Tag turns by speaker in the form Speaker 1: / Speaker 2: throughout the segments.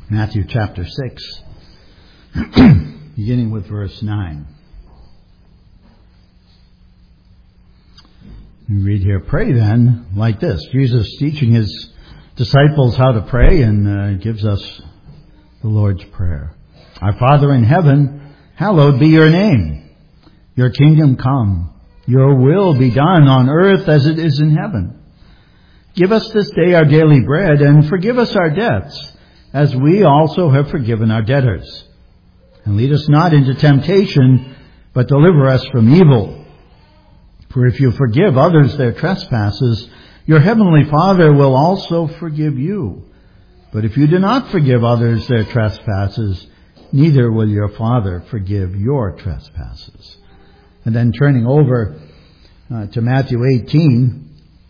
Speaker 1: Matthew chapter 6, beginning with verse 9. We read here, "Pray then like this." Jesus teaching his disciples how to pray and gives us the Lord's Prayer. "Our Father in heaven, hallowed be your name. Your kingdom come. Your will be done on earth as it is in heaven. Give us this day our daily bread, and forgive us our debts, as we also have forgiven our debtors. And lead us not into temptation, but deliver us from evil. For if you forgive others their trespasses, your heavenly Father will also forgive you. But if you do not forgive others their trespasses, neither will your Father forgive your trespasses." And then turning over to Matthew 18,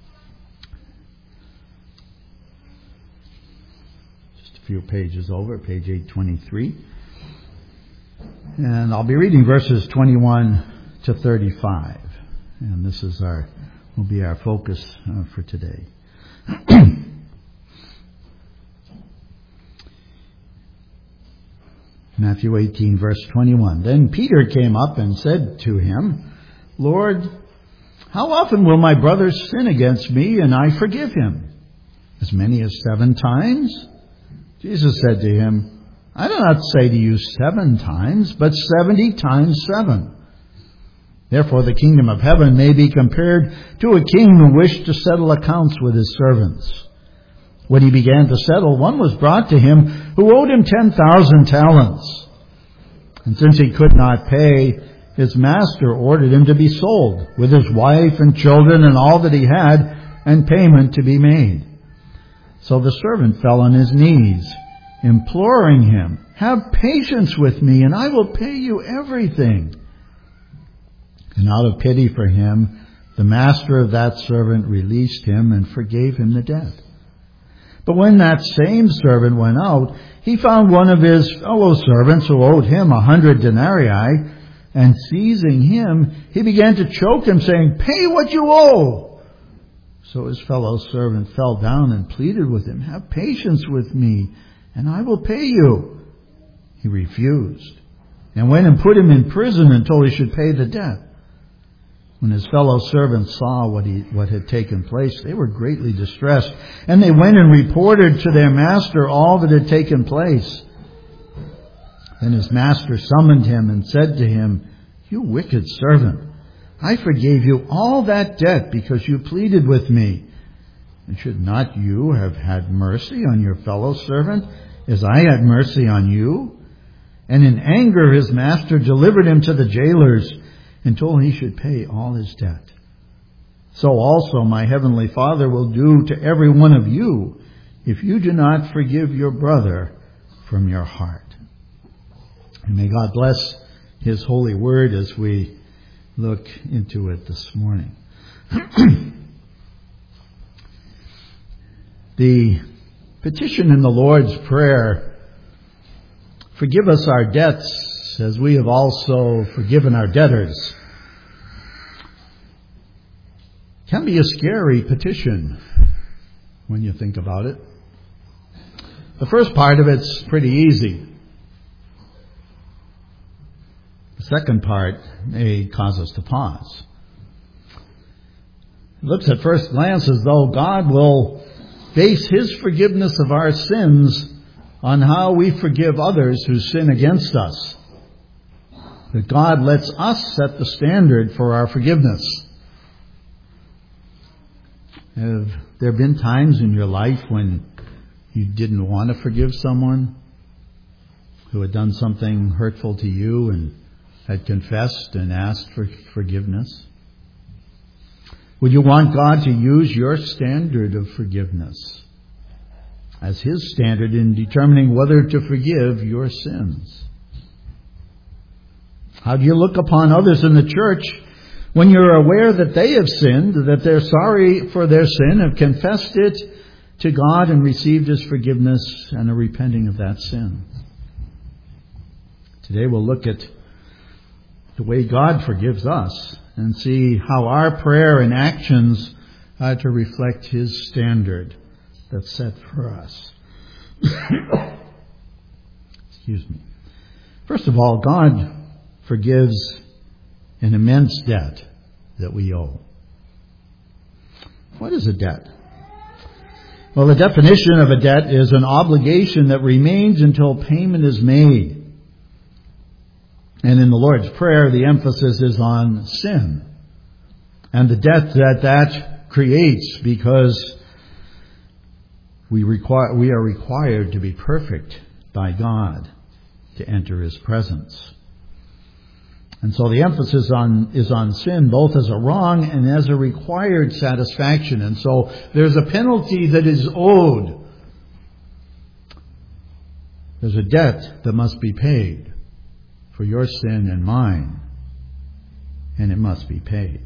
Speaker 1: few pages over, page 823. And I'll be reading verses 21 to 35. And this is will be our focus for today. Matthew 18, verse 21. "Then Peter came up and said to him, 'Lord, how often will my brother sin against me and I forgive him? As many as 7 times?' Jesus said to him, 'I do not say to you 7 times, but 70 times 7. Therefore the kingdom of heaven may be compared to a king who wished to settle accounts with his servants. When he began to settle, one was brought to him who owed him 10,000 talents. And since he could not pay, his master ordered him to be sold, with his wife and children and all that he had, and payment to be made. So the servant fell on his knees, imploring him, 'Have patience with me, and I will pay you everything.' And out of pity for him, the master of that servant released him and forgave him the debt. But when that same servant went out, he found one of his fellow servants who owed him 100 denarii, and seizing him, he began to choke him, saying, 'Pay what you owe.' So his fellow servant fell down and pleaded with him, 'Have patience with me, and I will pay you.' He refused, and went and put him in prison until he should pay the debt. When his fellow servants saw what had taken place, they were greatly distressed, and they went and reported to their master all that had taken place. Then his master summoned him and said to him, 'You wicked servant, I forgave you all that debt because you pleaded with me. And should not you have had mercy on your fellow servant as I had mercy on you?' And in anger his master delivered him to the jailers until he should pay all his debt. So also my heavenly Father will do to every one of you if you do not forgive your brother from your heart." And may God bless his holy word as we look into it this morning. The petition in the Lord's Prayer, "Forgive us our debts as we have also forgiven our debtors," can be a scary petition when you think about it. The first part of it's pretty easy. The second part may cause us to pause. It looks at first glance as though God will base his forgiveness of our sins on how we forgive others who sin against us. That God lets us set the standard for our forgiveness. Have there been times in your life when you didn't want to forgive someone who had done something hurtful to you and had confessed and asked for forgiveness? Would you want God to use your standard of forgiveness as his standard in determining whether to forgive your sins? How do you look upon others in the church when you're aware that they have sinned, that they're sorry for their sin, have confessed it to God and received his forgiveness and are repenting of that sin? Today we'll look at the way God forgives us and see how our prayer and actions are to reflect his standard that's set for us. First of all, God forgives an immense debt that we owe. What is a debt? Well, the definition of a debt is an obligation that remains until payment is made. And in the Lord's Prayer, the emphasis is on sin and the debt that creates, because we are required to be perfect by God to enter His presence. And so the emphasis is on sin, both as a wrong and as a required satisfaction. And so there's a penalty that is owed. There's a debt that must be paid for your sin and mine, and it must be paid.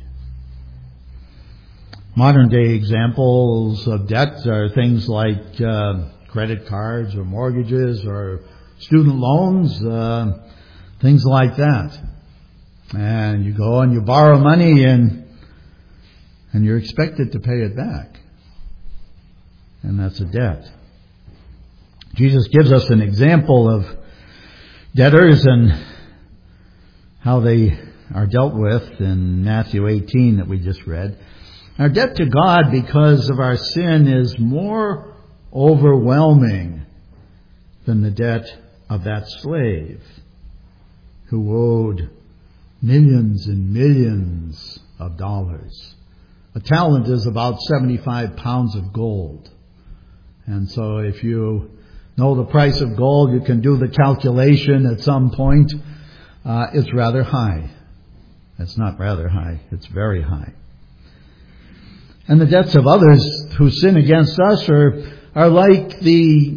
Speaker 1: Modern day examples of debt are things like credit cards or mortgages or student loans, things like that. And you go and you borrow money and you're expected to pay it back. And that's a debt. Jesus gives us an example of debtors and how they are dealt with in Matthew 18 that we just read. Our debt to God because of our sin is more overwhelming than the debt of that slave who owed millions and millions of dollars. A talent is about 75 pounds of gold. And so if you know the price of gold, you can do the calculation at some point. It's rather high. It's not rather high. It's very high. And the debts of others who sin against us are like the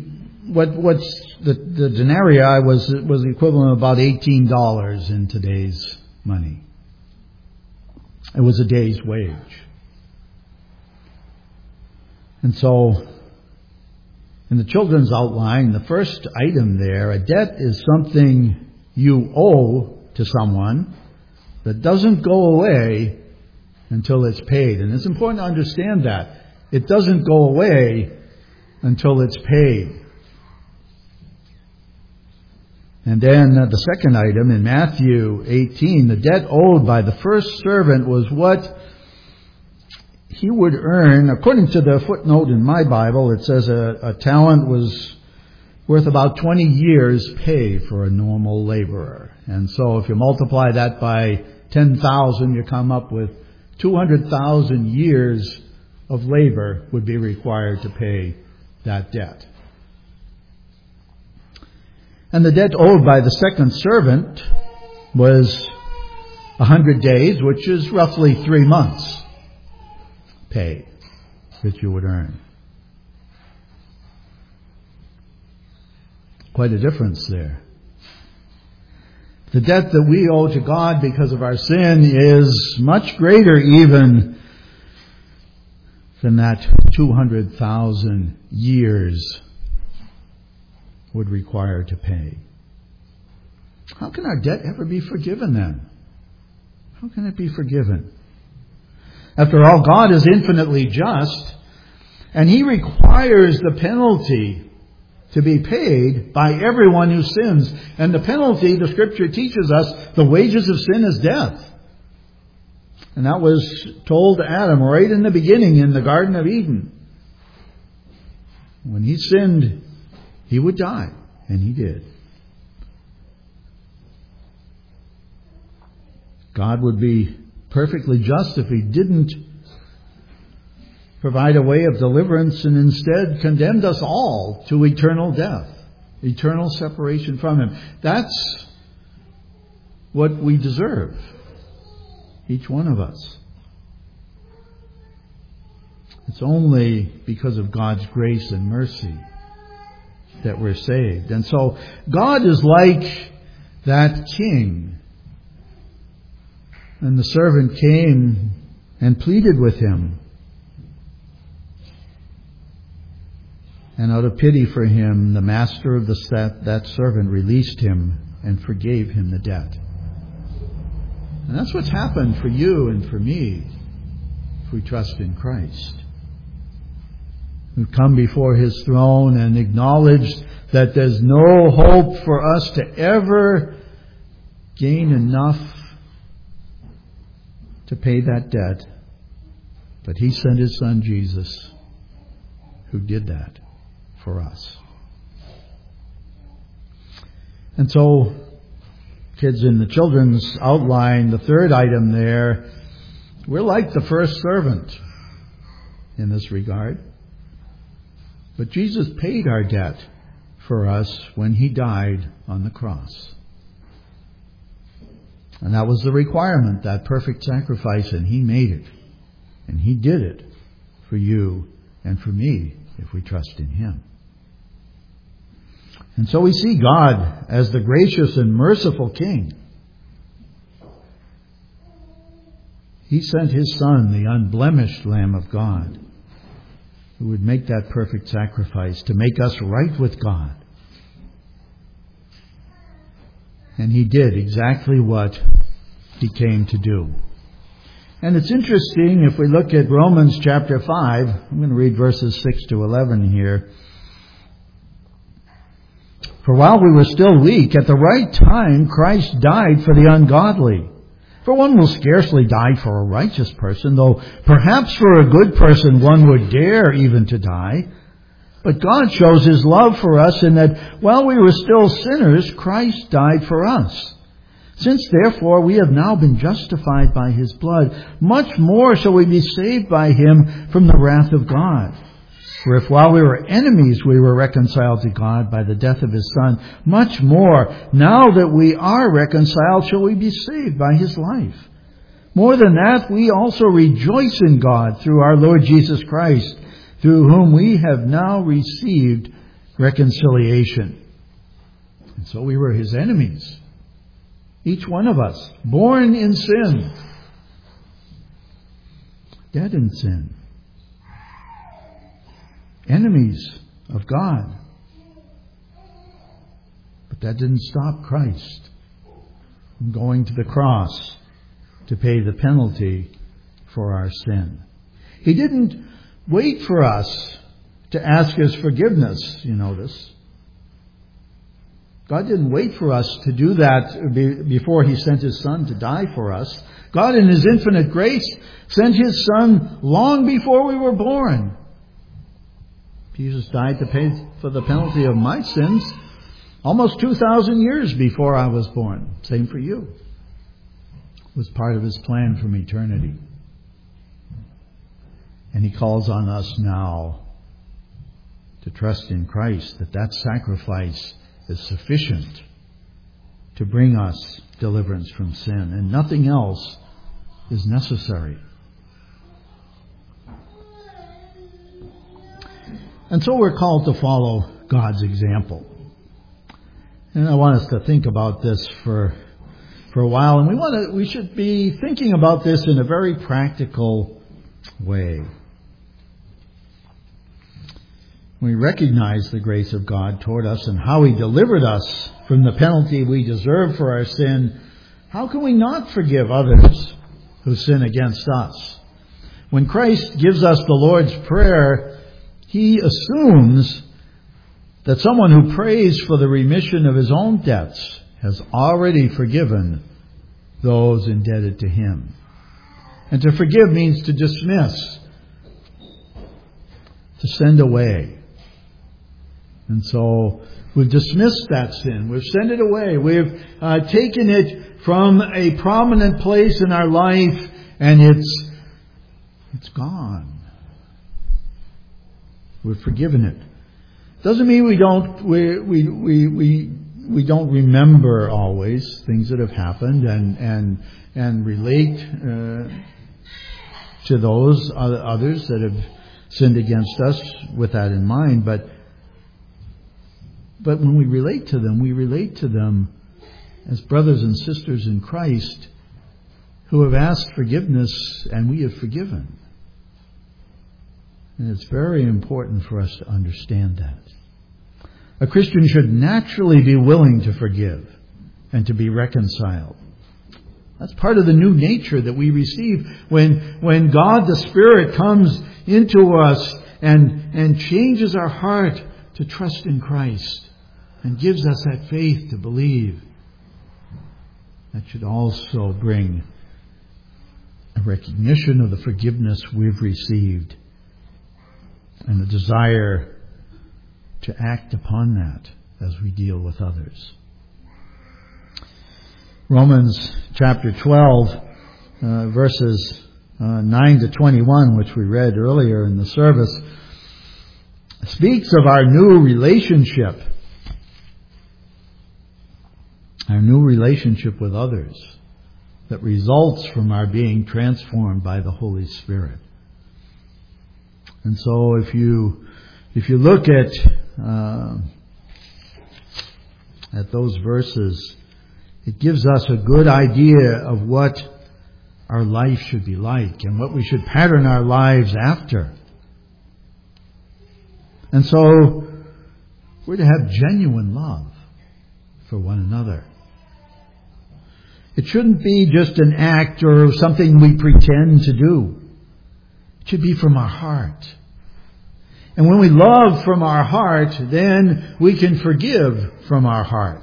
Speaker 1: denarii was the equivalent of about $18 in today's money. It was a day's wage. And so, in the children's outline, the first item there, a debt is something you owe to someone that doesn't go away until it's paid. And it's important to understand that. It doesn't go away until it's paid. And then the second item in Matthew 18, the debt owed by the first servant was what he would earn. According to the footnote in my Bible, it says a talent was worth about 20 years' pay for a normal laborer. And so if you multiply that by 10,000, you come up with 200,000 years of labor would be required to pay that debt. And the debt owed by the second servant was 100 days, which is roughly 3 months' pay that you would earn. Quite a difference there. The debt that we owe to God because of our sin is much greater even than that 200,000 years would require to pay. How can our debt ever be forgiven then? How can it be forgiven? After all, God is infinitely just, and He requires the penalty to be paid by everyone who sins. And the penalty, the Scripture teaches us, the wages of sin is death. And that was told to Adam right in the beginning in the Garden of Eden. When he sinned, he would die. And he did. God would be perfectly just if He didn't provide a way of deliverance and instead condemned us all to eternal death, eternal separation from Him. That's what we deserve, each one of us. It's only because of God's grace and mercy that we're saved. And so God is like that king. And the servant came and pleaded with him. And out of pity for him, the master of that servant released him and forgave him the debt. And that's what's happened for you and for me if we trust in Christ. We've come before His throne and acknowledged that there's no hope for us to ever gain enough to pay that debt. But He sent His Son Jesus, who did that for us. And so, kids, in the children's outline, the third item there, we're like the first servant in this regard. But Jesus paid our debt for us when He died on the cross. And that was the requirement, that perfect sacrifice, and He made it. And He did it for you and for me if we trust in Him. And so we see God as the gracious and merciful King. He sent His Son, the unblemished Lamb of God, who would make that perfect sacrifice to make us right with God. And He did exactly what He came to do. And it's interesting, if we look at Romans chapter 5, I'm going to read verses 6 to 11 here. For while we were still weak, at the right time Christ died for the ungodly. For one will scarcely die for a righteous person, though perhaps for a good person one would dare even to die. But God shows His love for us in that while we were still sinners, Christ died for us. Since therefore we have now been justified by His blood, much more shall we be saved by Him from the wrath of God. For if while we were enemies we were reconciled to God by the death of His Son, much more, now that we are reconciled, shall we be saved by His life. More than that, we also rejoice in God through our Lord Jesus Christ, through whom we have now received reconciliation. And so we were His enemies. Each one of us, born in sin, dead in sin, enemies of God. But that didn't stop Christ from going to the cross to pay the penalty for our sin. He didn't wait for us to ask His forgiveness, you notice. God didn't wait for us to do that before He sent His Son to die for us. God, in His infinite grace, sent His Son long before we were born. Jesus died to pay for the penalty of my sins almost 2,000 years before I was born. Same for you. It was part of His plan from eternity. And He calls on us now to trust in Christ, that sacrifice is sufficient to bring us deliverance from sin, and nothing else is necessary. And so we're called to follow God's example. And I want us to think about this for a while, and we should be thinking about this in a very practical way. We recognize the grace of God toward us and how He delivered us from the penalty we deserve for our sin. How can we not forgive others who sin against us? When Christ gives us the Lord's Prayer, He assumes that someone who prays for the remission of his own debts has already forgiven those indebted to him. And to forgive means to dismiss, to send away. And so we've dismissed that sin. We've sent it away. We've taken it from a prominent place in our life, and it's gone. We've forgiven it. Doesn't mean we don't remember always things that have happened and relate to those others that have sinned against us with that in mind. But when we relate to them as brothers and sisters in Christ who have asked forgiveness, and we have forgiven. And it's very important for us to understand that. A Christian should naturally be willing to forgive and to be reconciled. That's part of the new nature that we receive when God the Spirit comes into us and changes our heart to trust in Christ and gives us that faith to believe, that should also bring a recognition of the forgiveness we've received and the desire to act upon that as we deal with others. Romans chapter 12, verses 9 to 21, which we read earlier in the service, speaks of our new relationship with others that results from our being transformed by the Holy Spirit. And so if you look at those verses, it gives us a good idea of what our life should be like and what we should pattern our lives after. And so we're to have genuine love for one another. It shouldn't be just an act or something we pretend to do. It should be from our heart. And when we love from our heart, then we can forgive from our heart.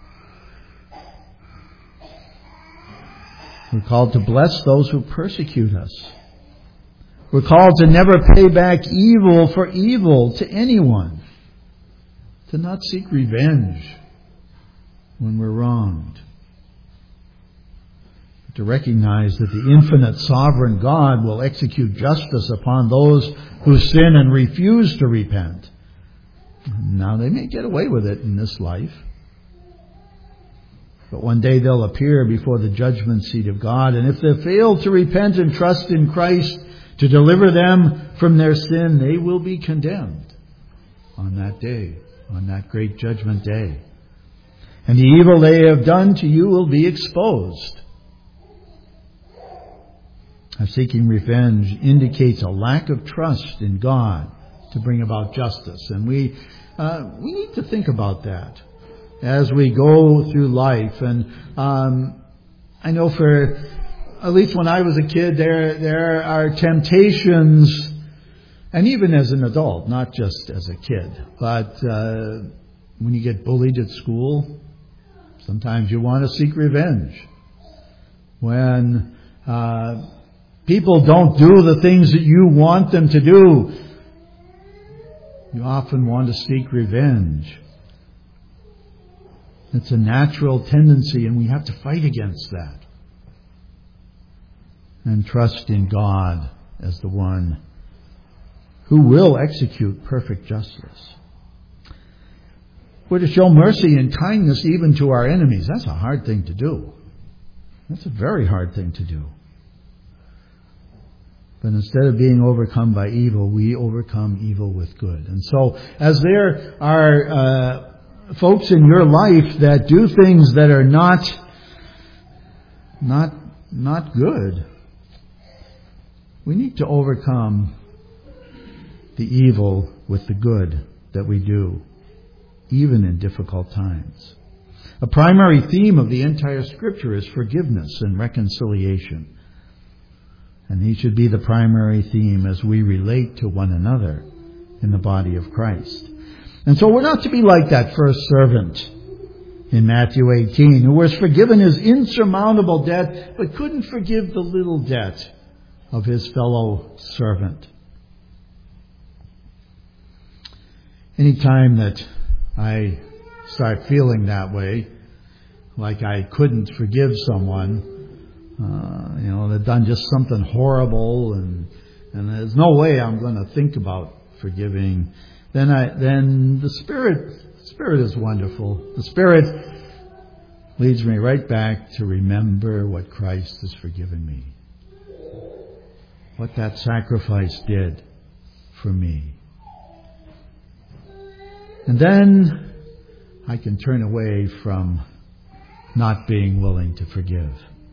Speaker 1: We're called to bless those who persecute us. We're called to never pay back evil for evil to anyone. To not seek revenge when we're wronged. But to recognize that the infinite sovereign God will execute justice upon those who sin and refuse to repent. Now, they may get away with it in this life, but one day they'll appear before the judgment seat of God, and if they fail to repent and trust in Christ to deliver them from their sin, they will be condemned on that day, on that great judgment day. And the evil they have done to you will be exposed. Seeking revenge indicates a lack of trust in God to bring about justice. And we need to think about that as we go through life. And I know for, at least when I was a kid, there are temptations, and even as an adult, not just as a kid, but when you get bullied at school, sometimes you want to seek revenge. When people don't do the things that you want them to do, you often want to seek revenge. It's a natural tendency, and we have to fight against that. And trust in God as the one who will execute perfect justice. We're to show mercy and kindness even to our enemies. That's a hard thing to do. That's a very hard thing to do. But instead of being overcome by evil, we overcome evil with good. And so, as there are folks in your life that do things that are not good, we need to overcome the evil with the good that we do, even in difficult times. A primary theme of the entire Scripture is forgiveness and reconciliation. And he should be the primary theme as we relate to one another in the body of Christ. And so we're not to be like that first servant in Matthew 18, who was forgiven his insurmountable debt, but couldn't forgive the little debt of his fellow servant. Anytime that I start feeling that way, like I couldn't forgive someone, they've done just something horrible, and there's no way I'm going to think about forgiving, then the Spirit is wonderful. The Spirit leads me right back to remember what Christ has forgiven me, what that sacrifice did for me. And then I can turn away from not being willing to forgive.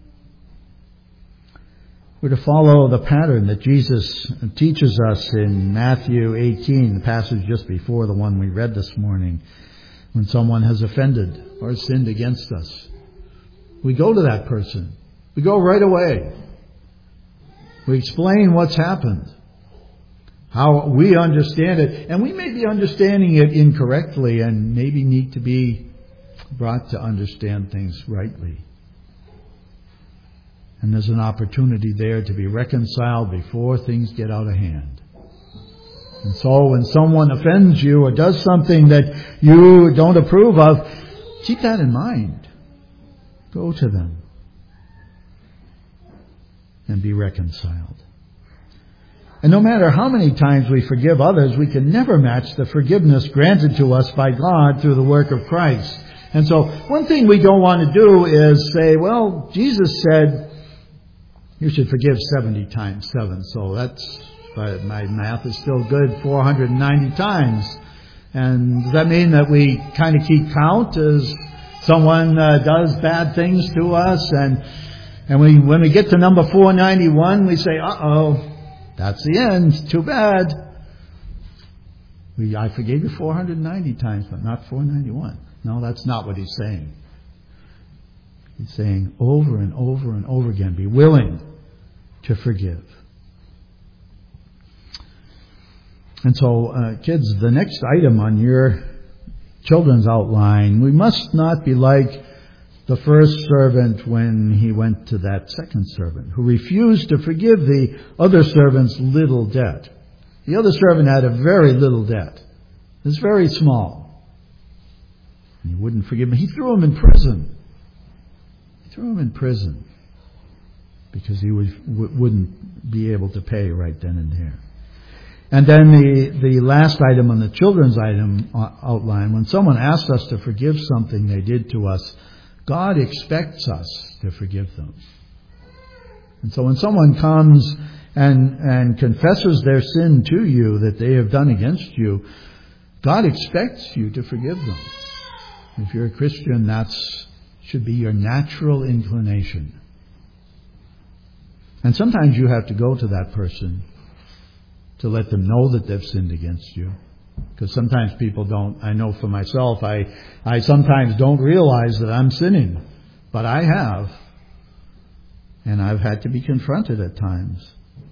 Speaker 1: We're to follow the pattern that Jesus teaches us in Matthew 18, the passage just before the one we read this morning. When someone has offended or sinned against us, we go to that person. We go right away. We explain what's happened. how we understand it. And we may be understanding it incorrectly and maybe need to be brought to understand things rightly. And there's an opportunity there to be reconciled before things get out of hand. And so when someone offends you or does something that you don't approve of, keep that in mind. Go to them and be reconciled. And no matter how many times we forgive others, we can never match the forgiveness granted to us by God through the work of Christ. And so one thing we don't want to do is say, well, Jesus said you should forgive 70 times 7. So that's, my math is still good, 490 times. And does that mean that we kind of keep count as someone does bad things to us? And when we get to number 491, we say, uh-oh, that's the end. Too bad. I forgave you 490 times, but not 491. No, that's not what he's saying. He's saying over and over and over again, be willing to forgive. And so, kids, the next item on your children's outline, we must not be like the first servant when he went to that second servant, who refused to forgive the other servant's little debt. The other servant had a very little debt. It was very small. And he wouldn't forgive him. He threw him in prison. Because he wouldn't be able to pay right then and there. And then the last item on the children's item outline, when someone asks us to forgive something they did to us, God expects us to forgive them. And so when someone comes and confesses their sin to you that they have done against you, God expects you to forgive them. If you're a Christian, that should be your natural inclination. And sometimes you have to go to that person to let them know that they've sinned against you. Because sometimes people don't. I know for myself, I sometimes don't realize that I'm sinning. But I have. And I've had to be confronted at times.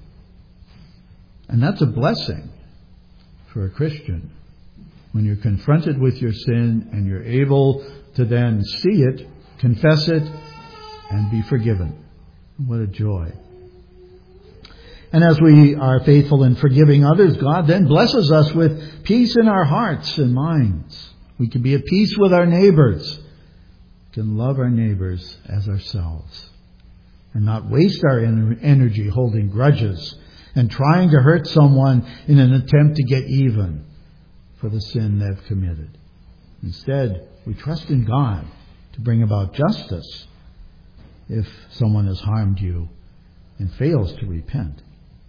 Speaker 1: And that's a blessing for a Christian. When you're confronted with your sin and you're able to then see it, confess it, and be forgiven. What a joy. And as we are faithful in forgiving others, God then blesses us with peace in our hearts and minds. We can be at peace with our neighbors. We can love our neighbors as ourselves. And not waste our energy holding grudges and trying to hurt someone in an attempt to get even for the sin they've committed. Instead, we trust in God to bring about justice if someone has harmed you and fails to repent.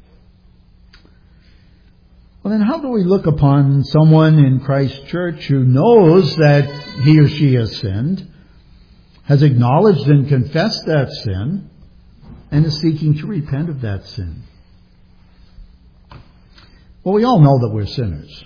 Speaker 1: Well, then how do we look upon someone in Christ's church who knows that he or she has sinned, has acknowledged and confessed that sin, and is seeking to repent of that sin? Well, we all know that we're sinners.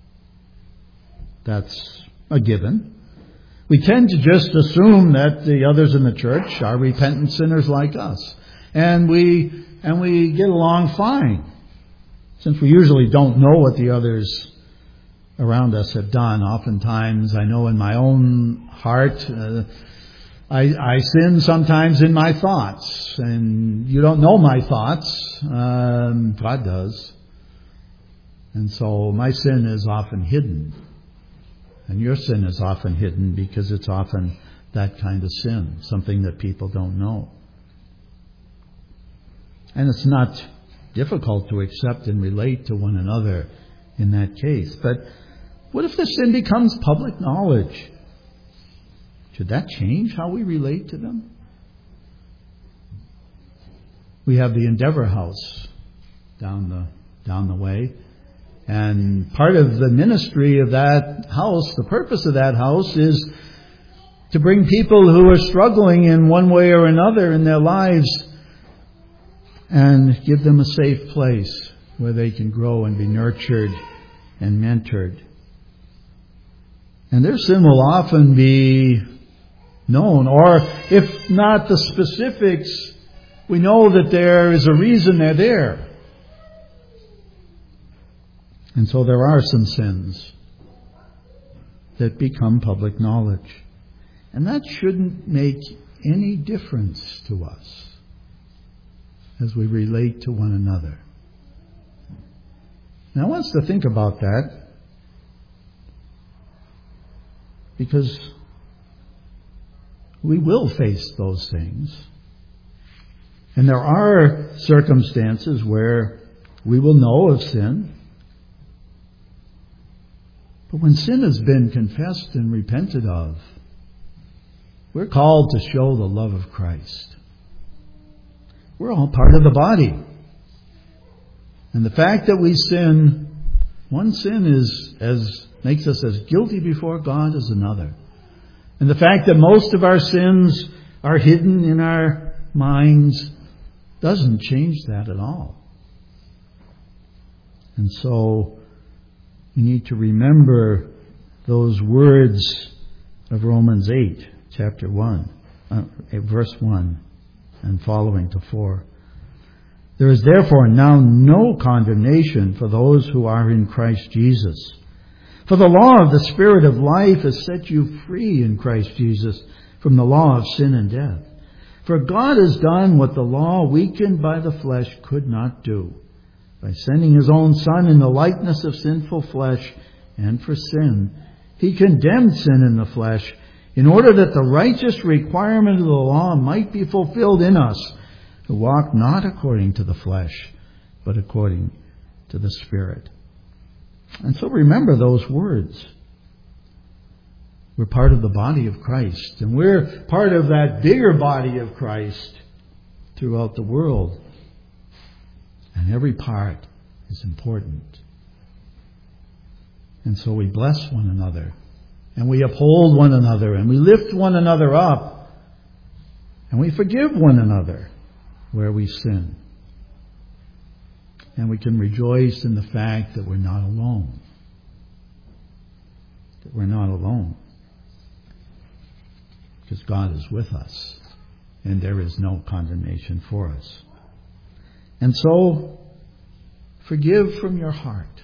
Speaker 1: That's a given. We tend to just assume that the others in the church are repentant sinners like us. And we get along fine. Since we usually don't know what the others around us have done, oftentimes I know in my own heart, I sin sometimes in my thoughts. And you don't know my thoughts. God does. And so my sin is often hidden. And your sin is often hidden because it's often that kind of sin, something that people don't know. And it's not difficult to accept and relate to one another in that case. But what if the sin becomes public knowledge? Should that change how we relate to them? We have the Endeavor House down the way. And part of the ministry of that house, the purpose of that house, is to bring people who are struggling in one way or another in their lives and give them a safe place where they can grow and be nurtured and mentored. And their sin will often be known, or if not the specifics, we know that there is a reason they're there. And so there are some sins that become public knowledge. And that shouldn't make any difference to us as we relate to one another. Now I want us to think about that, because we will face those things. And there are circumstances where we will know of sin. But when sin has been confessed and repented of, we're called to show the love of Christ. We're all part of the body. And the fact that we sin, one sin makes us as guilty before God as another. And the fact that most of our sins are hidden in our minds doesn't change that at all. And so we need to remember those words of Romans 8, chapter 1, verse 1 and following to 4. There is therefore now no condemnation for those who are in Christ Jesus. For the law of the Spirit of life has set you free in Christ Jesus from the law of sin and death. For God has done what the law, weakened by the flesh, could not do, by sending His own Son in the likeness of sinful flesh, and for sin, He condemned sin in the flesh, in order that the righteous requirement of the law might be fulfilled in us, who walk not according to the flesh, but according to the Spirit. And so remember those words. We're part of the body of Christ, and we're part of that bigger body of Christ throughout the world. And every part is important. And so we bless one another, and we uphold one another, and we lift one another up, and we forgive one another where we sin. And we can rejoice in the fact that we're not alone. That we're not alone. Because God is with us, and there is no condemnation for us. And so, forgive from your heart.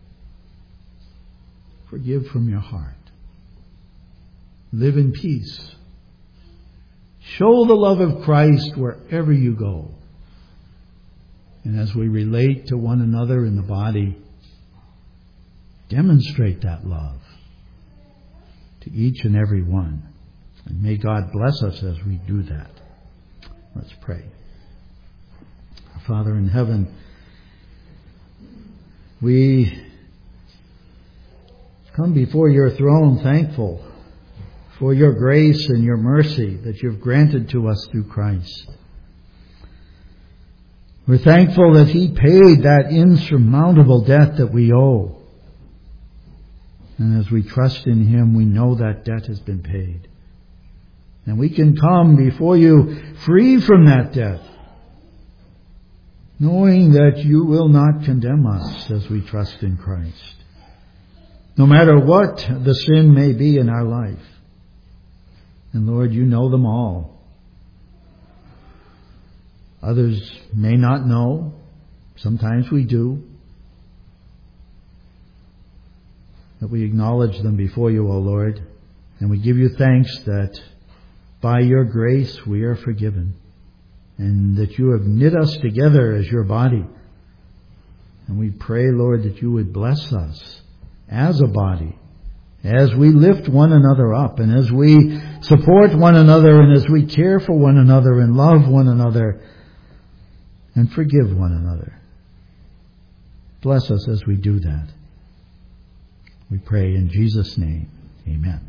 Speaker 1: Forgive from your heart. Live in peace. Show the love of Christ wherever you go. And as we relate to one another in the body, demonstrate that love to each and every one. And may God bless us as we do that. Let's pray. Our Father in heaven, we come before your throne thankful for your grace and your mercy that you've granted to us through Christ. We're thankful that He paid that insurmountable debt that we owe. And as we trust in Him, we know that debt has been paid. And we can come before you free from that debt, knowing that you will not condemn us as we trust in Christ, no matter what the sin may be in our life. And Lord, you know them all. Others may not know. Sometimes we do. But we acknowledge them before you, O Lord, and we give you thanks that by your grace we are forgiven, and that you have knit us together as your body. And we pray, Lord, that you would bless us as a body, as we lift one another up, and as we support one another, and as we care for one another, and love one another, and forgive one another. Bless us as we do that. We pray in Jesus' name. Amen.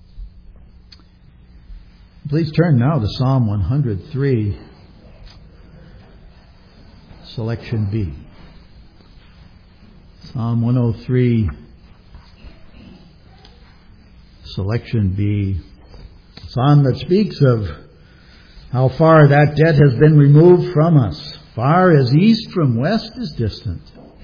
Speaker 1: Please turn now to Psalm 103, selection B. Psalm 103, selection B. A psalm that speaks of how far that debt has been removed from us. Far as east from west is distant.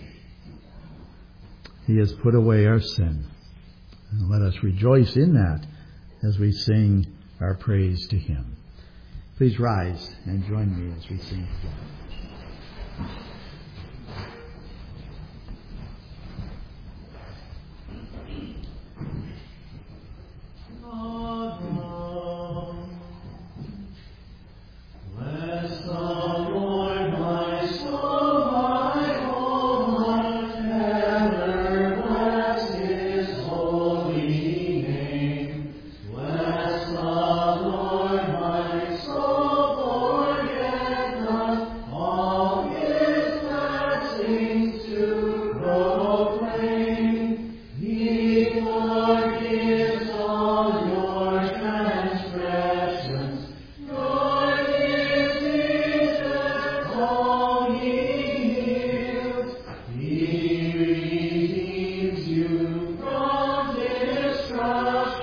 Speaker 1: He has put away our sin. And let us rejoice in that as we sing our praise to Him. Please rise and join me as we sing together.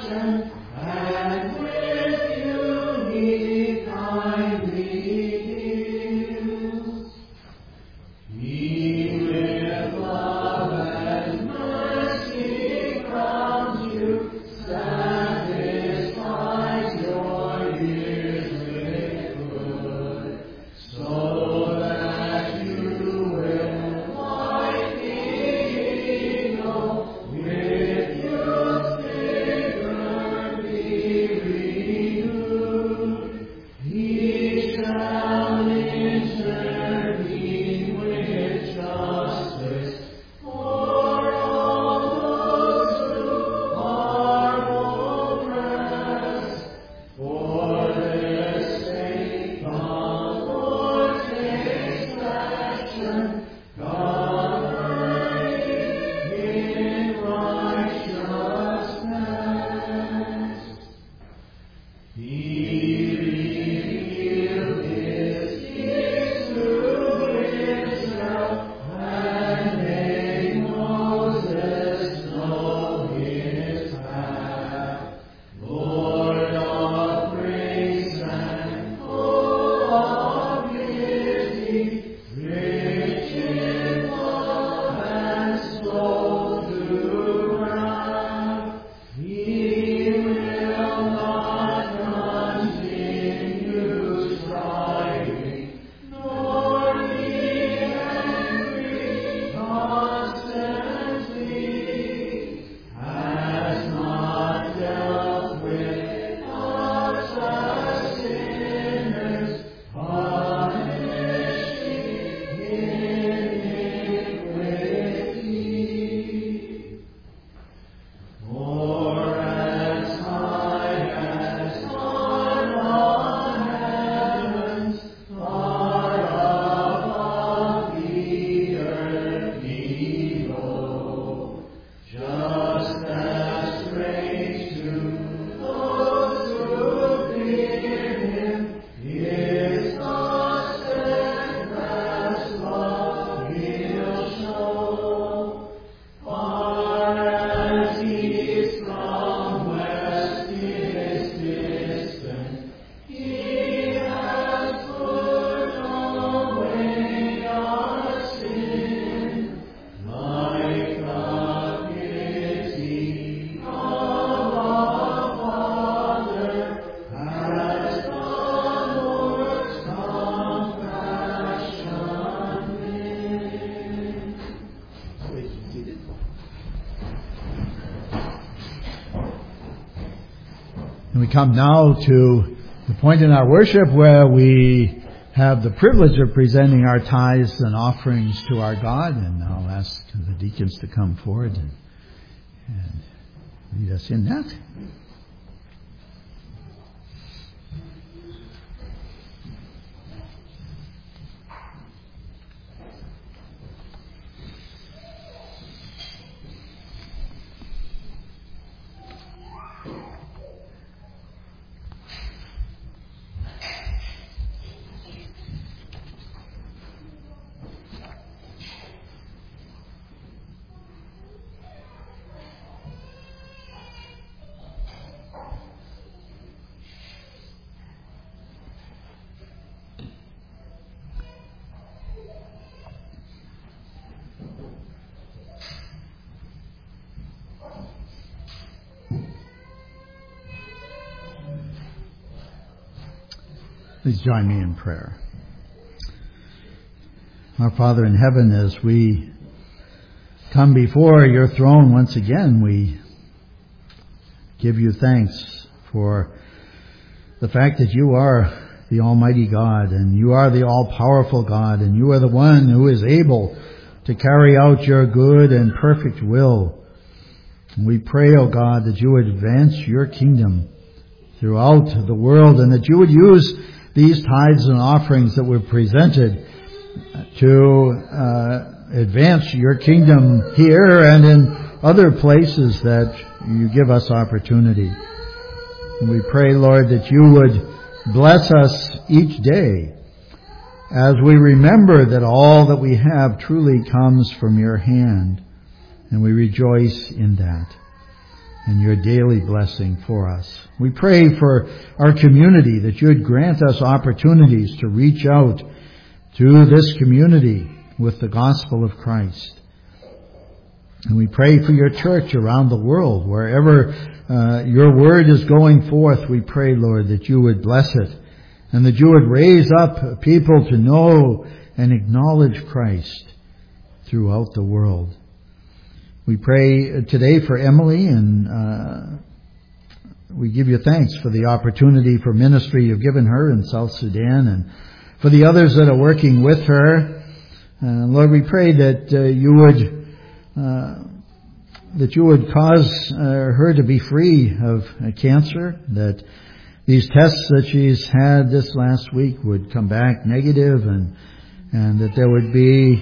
Speaker 1: And we come now to the point in our worship where we have the privilege of presenting our tithes and offerings to our God. And I'll ask the deacons to come forward and lead us in that. Please join me in prayer. Our Father in heaven, as we come before your throne once again, we give you thanks for the fact that you are the Almighty God, and you are the all-powerful God, and you are the one who is able to carry out your good and perfect will. And we pray, O God, that you would advance your kingdom throughout the world, and that you would use these tithes and offerings that were presented to advance your kingdom here and in other places that you give us opportunity. And we pray, Lord, that you would bless us each day as we remember that all that we have truly comes from your hand, and we rejoice in that. and your daily blessing for us. We pray for our community that you would grant us opportunities to reach out to this community with the gospel of Christ. And we pray for your church around the world. Wherever your word is going forth, we pray, Lord, that you would bless it and that you would raise up people to know and acknowledge Christ throughout the world. We pray today for Emily, and we give you thanks for the opportunity for ministry you've given her in South Sudan and for the others that are working with her. Lord, we pray that you would cause her to be free of cancer, that these tests that she's had this last week would come back negative, and that there would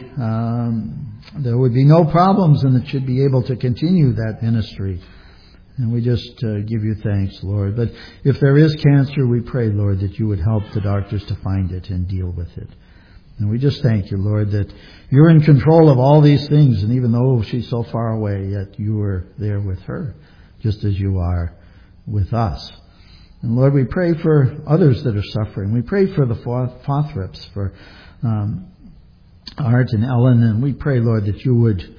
Speaker 1: be no problems, and that she'd be able to continue that ministry. And we just give you thanks, Lord. But if there is cancer, we pray, Lord, that you would help the doctors to find it and deal with it. And we just thank you, Lord, that you're in control of all these things. And even though she's so far away, yet you are there with her, just as you are with us. And Lord, we pray for others that are suffering. We pray for the Fothrips, for Art and Ellen. And we pray, Lord, that you would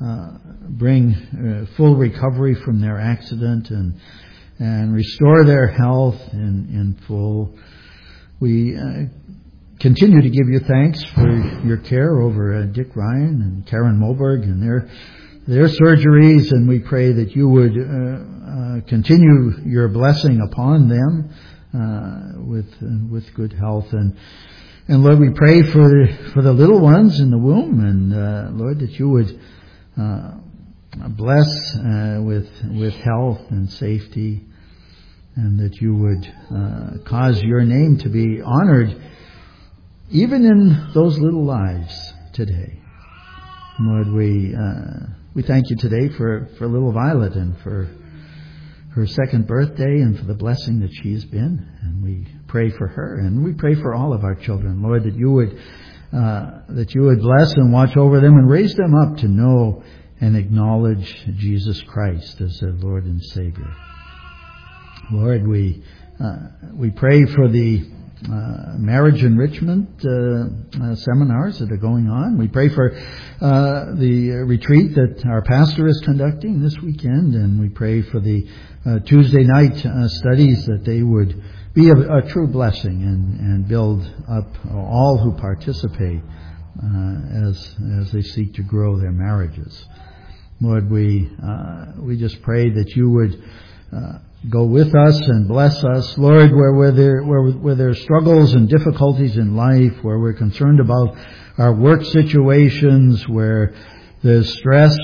Speaker 1: bring full recovery from their accident and restore their health in full. We continue to give you thanks for your care over Dick Ryan and Karen Moberg and their surgeries, and we pray that you would continue your blessing upon them with good health. And Lord, we pray for the little ones in the womb, and Lord, that you would bless with health and safety, and that you would cause your name to be honored even in those little lives today. Lord, we thank you today for little Violet and for her second birthday and for the blessing that she's been. And we pray for her, and we pray for all of our children, Lord, that you would bless and watch over them and raise them up to know and acknowledge Jesus Christ as their Lord and Savior. Lord, we pray for the marriage enrichment seminars that are going on. We pray for the retreat that our pastor is conducting this weekend, and we pray for the Tuesday night studies, that they would be a true blessing and build up all who participate as they seek to grow their marriages. Lord, we just pray that you would go with us and bless us, Lord, where there are struggles and difficulties in life, where we're concerned about our work situations, where there's stress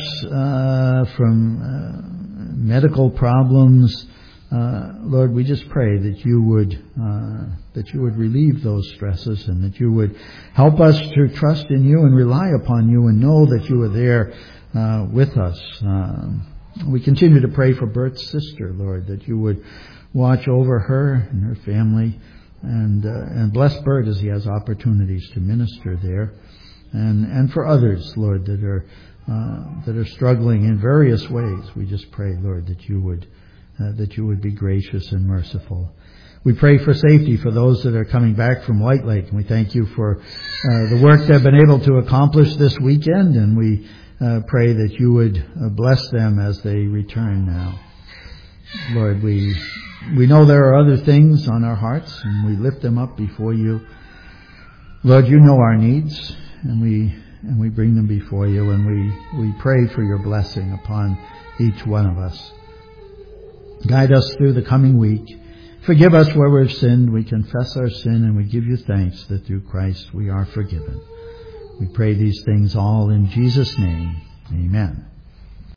Speaker 1: from medical problems. Lord, we just pray that you would relieve those stresses, and that you would help us to trust in you and rely upon you and know that you are there with us. We continue to pray for Bert's sister, Lord, that you would watch over her and her family, and bless Bert as he has opportunities to minister there, and for others, Lord, that are struggling in various ways. We just pray, Lord, that you would be gracious and merciful. We pray for safety for those that are coming back from White Lake, and we thank you for the work they've been able to accomplish this weekend, and we pray that you would bless them as they return now. Lord, we know there are other things on our hearts, and we lift them up before you. Lord, you know our needs, and we bring them before you, and we pray for your blessing upon each one of us. Guide us through the coming week. Forgive us where we've sinned. We confess our sin, and we give you thanks that through Christ we are forgiven. We pray these things all in Jesus' name. Amen.